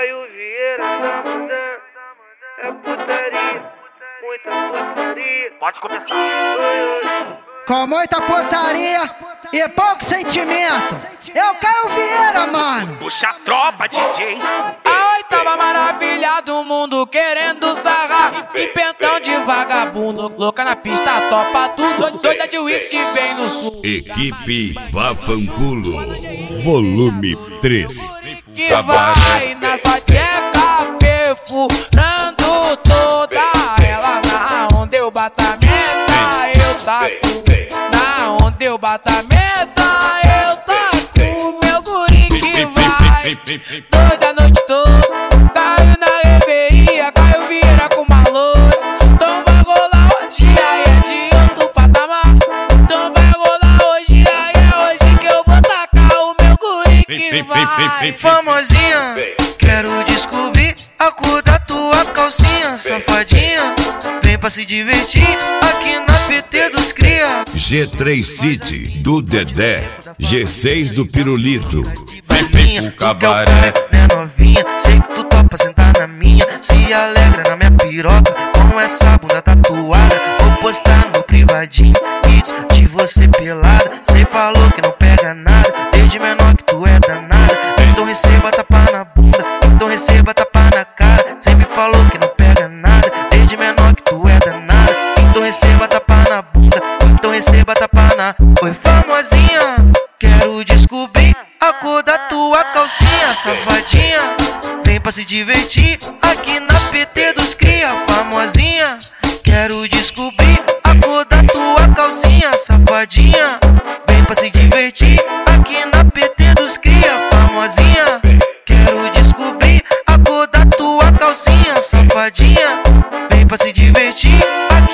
Caio Vieira tá mandando, é putaria, muita putaria. Pode começar. Com muita putaria e pouco sentimento. É o Caio Vieira, mano. Puxa a tropa, DJ. A oitava maravilha do mundo querendo sarrar. E pentão de vagabundo, louca na pista, topa tudo. Doida de uísque vem no sul. Equipe Vafanculo, volume 3. Que vai na sua tcheca, perfurando toda ela. Na onde eu bato a meta, eu taco. Na onde eu bato a meta, eu taco. Meu guri que vai doida a noite toda. Caiu na reveria, Caio Vieira com uma loura. Então vai rolar hoje, aí é de outro patamar. Então vai rolar hoje, aí é hoje que eu vou tacar o meu guri que vai. Famosinha, quero descobrir a cor da tua calcinha. Safadinha, vem pra se divertir aqui na PT dos cria. G3 City do Dedé, G6 do Pirulito. O cabaré, né novinha? Sei que tu topa sentar na minha. Se alegra na minha piroca com essa bunda tatuada. Vou postar no privadinho vídeos de você pelada. Cê falou que não pega nada, desde menor que tu é danada. Então receba tapa na bunda, então receba tapa na cara. Cê me falou que não pega nada, desde menor que tu é danada. Então receba tapa na bunda, então receba tapa na... Oi famosinha, quero descobrir a cor da tua calcinha. Safadinha, vem pra se divertir aqui na PT dos cria. Famosinha, quero descobrir a cor da tua calcinha. Safadinha, vem pra se divertir aqui na PT dos cria. Famosinha, quero descobrir a cor da tua calcinha. Safadinha, vem pra se divertir aqui